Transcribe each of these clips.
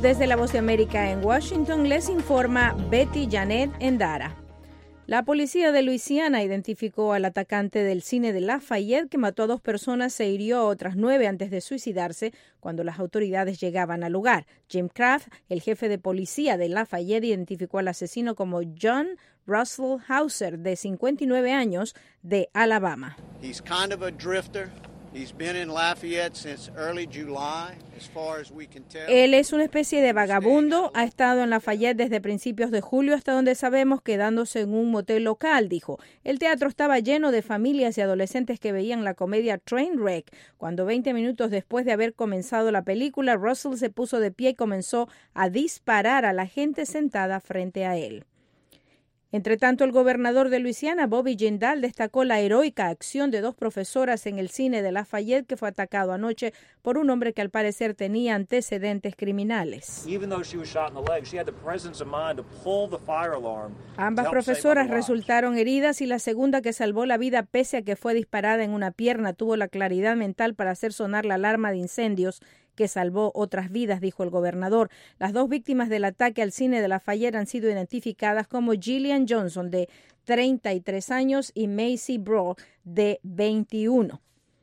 Desde la Voz de América en Washington les informa Betty Janet Endara. La policía de Luisiana identificó al atacante del cine de Lafayette que mató a 2 personas e hirió a otras 9 antes de suicidarse cuando las autoridades llegaban al lugar. Jim Kraft, el jefe de policía de Lafayette, identificó al asesino como John Russell Hauser, de 59 años, de Alabama. He's kind of a drifter. He's been in Lafayette since early July, as far as we can tell. Él es una especie de vagabundo, ha estado en Lafayette desde principios de julio hasta donde sabemos, quedándose en un motel local, dijo. El teatro estaba lleno de familias y adolescentes que veían la comedia Trainwreck, cuando 20 minutos después de haber comenzado la película, Russell se puso de pie y comenzó a disparar a la gente sentada frente a él. Entre tanto, el gobernador de Luisiana, Bobby Jindal, destacó la heroica acción de 2 profesoras en el cine de Lafayette que fue atacado anoche por un hombre que al parecer tenía antecedentes criminales. Ambas profesoras resultaron heridas y la segunda, que salvó la vida pese a que fue disparada en una pierna, tuvo la claridad mental para hacer sonar la alarma de incendios que salvó otras vidas, dijo el gobernador. Las 2 víctimas del ataque al cine de Lafayette han sido identificadas como Gillian Johnson, de 33 años, y Macy Brawl, de 21.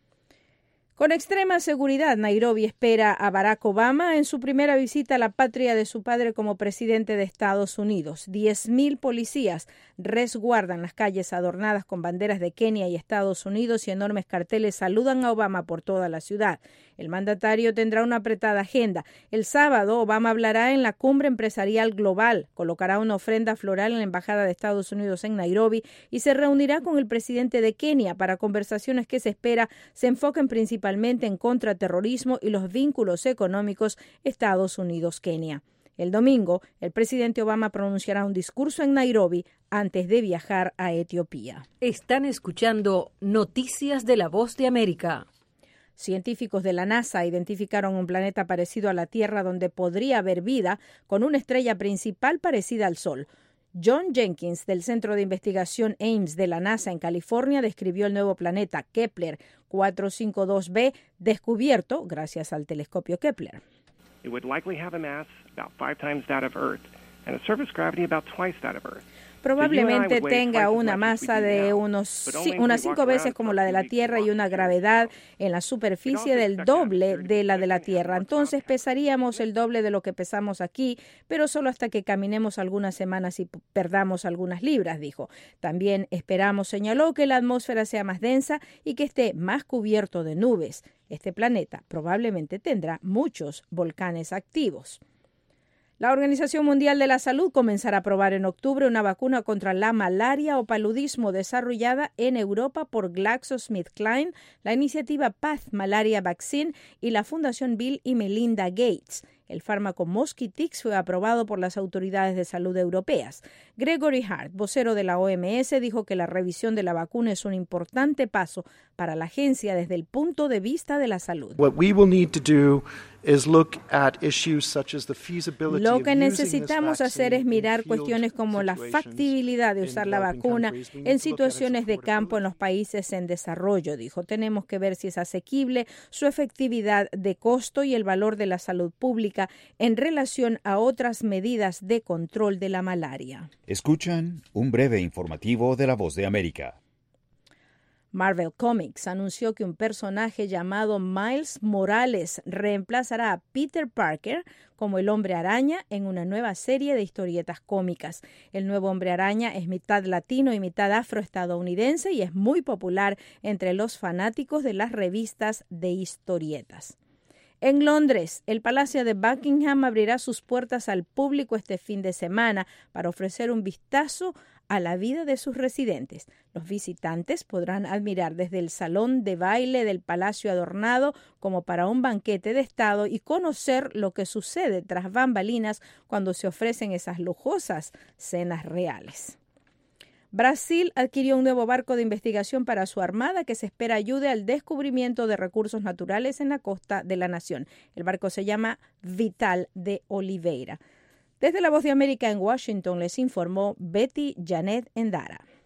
Con extrema seguridad, Nairobi espera a Barack Obama en su primera visita a la patria de su padre como presidente de Estados Unidos. 10,000 policías resguardan las calles adornadas con banderas de Kenia y Estados Unidos y enormes carteles saludan a Obama por toda la ciudad. El mandatario tendrá una apretada agenda. El sábado, Obama hablará en la Cumbre Empresarial Global, colocará una ofrenda floral en la Embajada de Estados Unidos en Nairobi y se reunirá con el presidente de Kenia para conversaciones que se espera se enfoquen principalmente en contraterrorismo y los vínculos económicos Estados Unidos-Kenia. El domingo, el presidente Obama pronunciará un discurso en Nairobi antes de viajar a Etiopía. Están escuchando Noticias de la Voz de América. Científicos de la NASA identificaron un planeta parecido a la Tierra donde podría haber vida, con una estrella principal parecida al Sol. John Jenkins, del Centro de Investigación Ames de la NASA en California, describió el nuevo planeta Kepler 452b, descubierto gracias al telescopio Kepler. It would likely have a mass about 5 times that of Earth and a surface gravity about twice that of Earth. Probablemente tenga una masa de unas 5 veces como la de la Tierra y una gravedad en la superficie del doble de la de la Tierra. Entonces pesaríamos el doble de lo que pesamos aquí, pero solo hasta que caminemos algunas semanas y perdamos algunas libras, dijo. También esperamos, señaló, que la atmósfera sea más densa y que esté más cubierto de nubes. Este planeta probablemente tendrá muchos volcanes activos. La Organización Mundial de la Salud comenzará a probar en octubre una vacuna contra la malaria o paludismo desarrollada en Europa por GlaxoSmithKline, la iniciativa Path Malaria Vaccine y la Fundación Bill y Melinda Gates. El fármaco Mosquitix fue aprobado por las autoridades de salud europeas. Gregory Hart, vocero de la OMS, dijo que la revisión de la vacuna es un importante paso para la agencia desde el punto de vista de la salud. Lo que necesitamos hacer es mirar cuestiones como la factibilidad de usar la vacuna en situaciones de campo en los países en desarrollo, dijo. Tenemos que ver si es asequible, su efectividad de costo y el valor de la salud pública en relación a otras medidas de control de la malaria. Escuchan un breve informativo de La Voz de América. Marvel Comics anunció que un personaje llamado Miles Morales reemplazará a Peter Parker como el Hombre Araña en una nueva serie de historietas cómicas. El nuevo Hombre Araña es mitad latino y mitad afroestadounidense y es muy popular entre los fanáticos de las revistas de historietas. En Londres, el Palacio de Buckingham abrirá sus puertas al público este fin de semana para ofrecer un vistazo a la vida de sus residentes. Los visitantes podrán admirar desde el salón de baile del palacio adornado como para un banquete de estado y conocer lo que sucede tras bambalinas cuando se ofrecen esas lujosas cenas reales. Brasil adquirió un nuevo barco de investigación para su armada que se espera ayude al descubrimiento de recursos naturales en la costa de la nación. El barco se llama Vital de Oliveira. Desde La Voz de América en Washington les informó Betty Janet Endara.